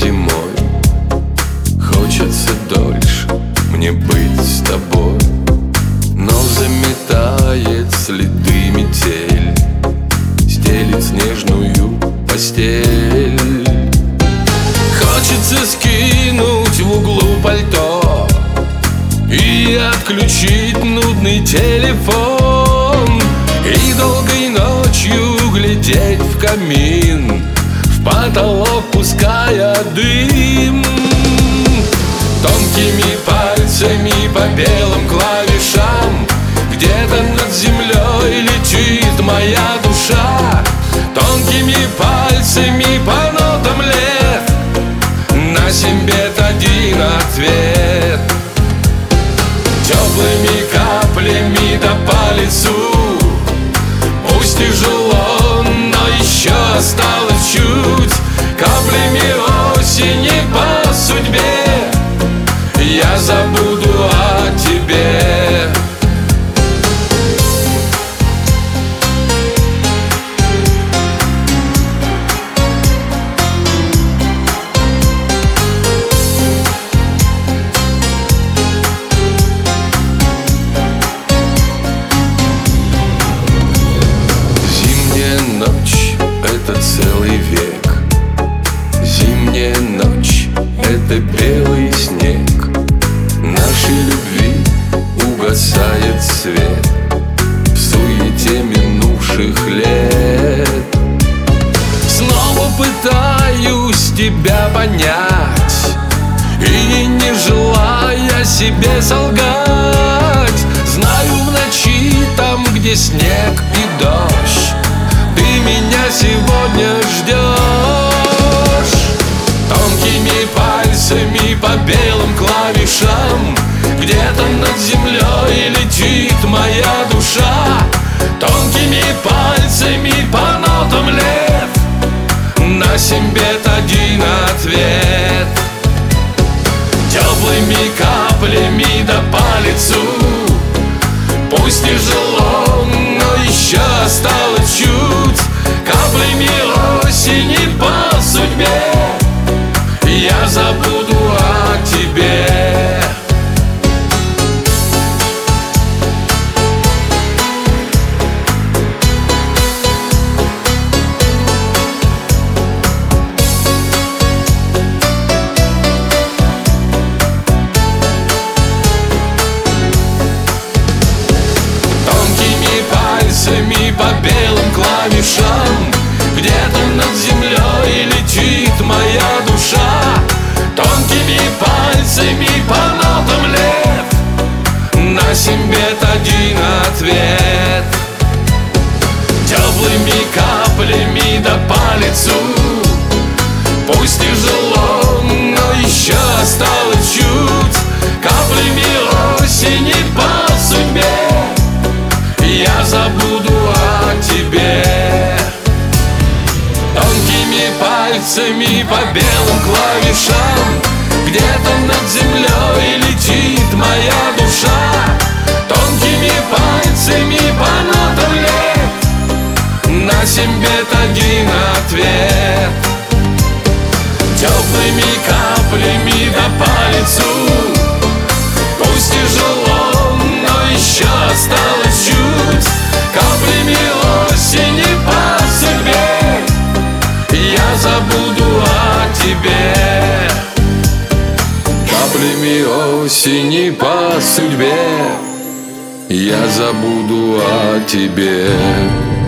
зимой. Хочется дольше мне быть с тобой, но заметает следы метель, стелит снежную постель. Хочется скинуть в углу пальто и отключить нудный телефон, и долгой ночью глядеть в камин, в потолок пуская дым. Тонкими пальцами по белым клавишам где-то над землей летит моя душа. Тонкими пальцами по нотам лет на 7 бед один ответ. Теплыми каплями да по лицу, пусть тяжело, но еще осталось чуть. Каплями осени по судьбе я забуду о тебе. Ночь — это целый век. Зимняя ночь — это белый снег. Нашей любви угасает свет в суете минувших лет. Снова пытаюсь тебя понять и, не желая себе солгать, знаю, в ночи там, где снег и дождь, ты меня сегодня ждешь. Тонкими пальцами по белым клавишам где-то над землей летит моя душа. Тонкими пальцами по нотам лет на 7 бед один ответ. Теплыми каплями да по лицу, пусть тяжело, но еще осталось чуть. Каплями осени по судьбе я забуду о тебе. По белым клавишам где-то над землей летит моя душа. Тонкими пальцами по нотам лет на 7 бед один ответ. Теплыми каплями да по лицу, пусть тяжело, но еще осталось чуть. Каплями осени по судьбе я забуду о тебе. Тонкими пальцами по белым клавишам где-то над землей летит моя душа. Тонкими пальцами по нотам лет на 7 бед один ответ. Теплыми каплями да по лицу, пусть тяжело, но еще осталось чуть. Каплями осени по судьбе я забуду о тебе. Каплями осени по судьбе я забуду о тебе.